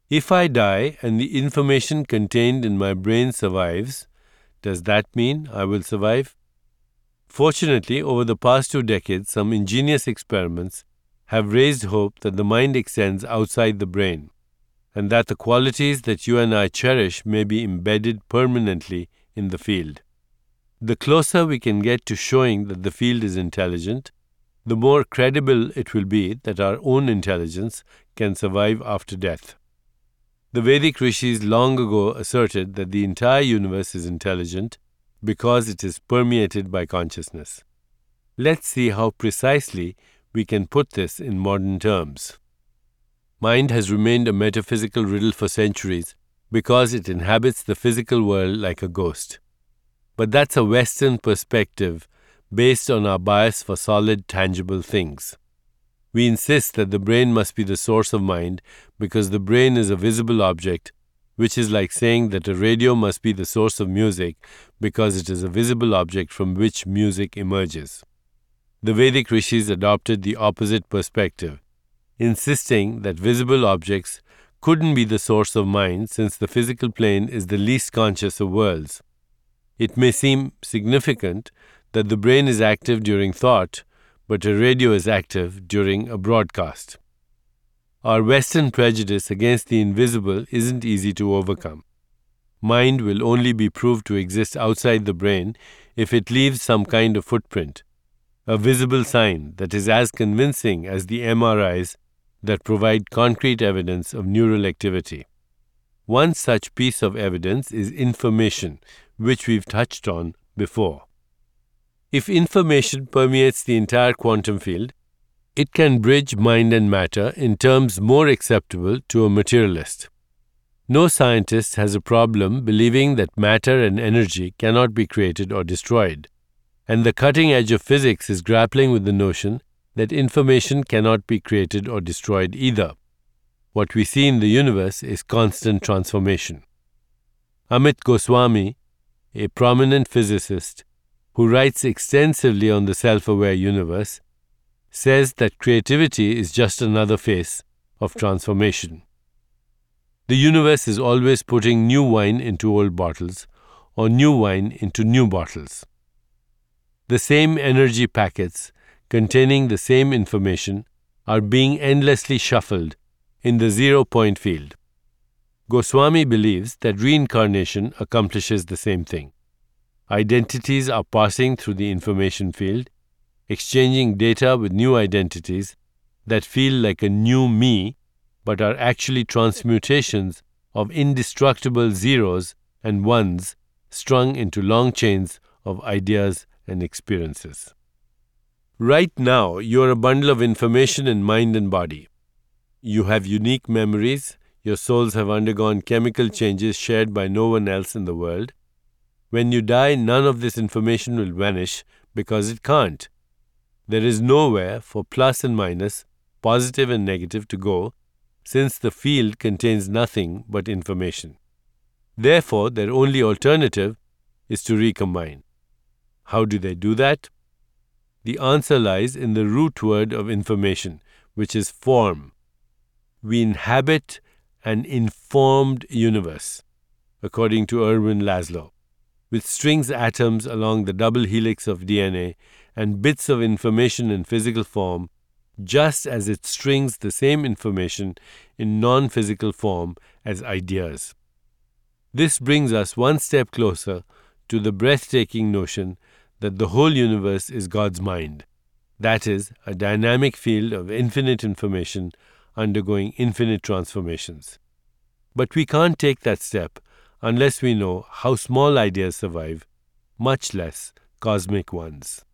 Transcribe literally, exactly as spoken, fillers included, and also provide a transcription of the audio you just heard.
If I die and the information contained in my brain survives, does that mean I will survive? Fortunately, over the past two decades, some ingenious experiments have raised hope that the mind extends outside the brain, and that the qualities that you and I cherish may be embedded permanently in the field. The closer we can get to showing that the field is intelligent, the more credible it will be that our own intelligence can survive after death. The Vedic rishis long ago asserted that the entire universe is intelligent because it is permeated by consciousness. Let's see how precisely we can put this in modern terms. Mind has remained a metaphysical riddle for centuries because it inhabits the physical world like a ghost. But that's a Western perspective based on our bias for solid, tangible things. We insist that the brain must be the source of mind because the brain is a visible object, which is like saying that a radio must be the source of music because it is a visible object from which music emerges. The Vedic rishis adopted the opposite perspective, insisting that visible objects couldn't be the source of mind since the physical plane is the least conscious of worlds. It may seem significant that the brain is active during thought, but a radio is active during a broadcast. Our Western prejudice against the invisible isn't easy to overcome. Mind will only be proved to exist outside the brain if it leaves some kind of footprint, a visible sign that is as convincing as the M R Is that provide concrete evidence of neural activity. One such piece of evidence is information, which we've touched on before. If information permeates the entire quantum field, it can bridge mind and matter in terms more acceptable to a materialist. No scientist has a problem believing that matter and energy cannot be created or destroyed, and the cutting edge of physics is grappling with the notion that information cannot be created or destroyed either. What we see in the universe is constant transformation. Amit Goswami, a prominent physicist who writes extensively on the self-aware universe, says that creativity is just another phase of transformation. The universe is always putting new wine into old bottles or new wine into new bottles. The same energy packets containing the same information are being endlessly shuffled in the zero-point field. Goswami believes that reincarnation accomplishes the same thing. Identities are passing through the information field, exchanging data with new identities that feel like a new me, but are actually transmutations of indestructible zeros and ones strung into long chains of ideas and experiences. Right now, you are a bundle of information in mind and body. You have unique memories, your souls have undergone chemical changes shared by no one else in the world. When you die, none of this information will vanish because it can't. There is nowhere for plus and minus, positive and negative to go, since the field contains nothing but information. Therefore, their only alternative is to recombine. How do they do that? The answer lies in the root word of information, which is form. We inhabit an informed universe, according to Erwin Laszlo, with strings atoms along the double helix of D N A and bits of information in physical form, just as it strings the same information in non-physical form as ideas. This brings us one step closer to the breathtaking notion that the whole universe is God's mind, that is, a dynamic field of infinite information undergoing infinite transformations. But we can't take that step unless we know how small ideas survive, much less cosmic ones.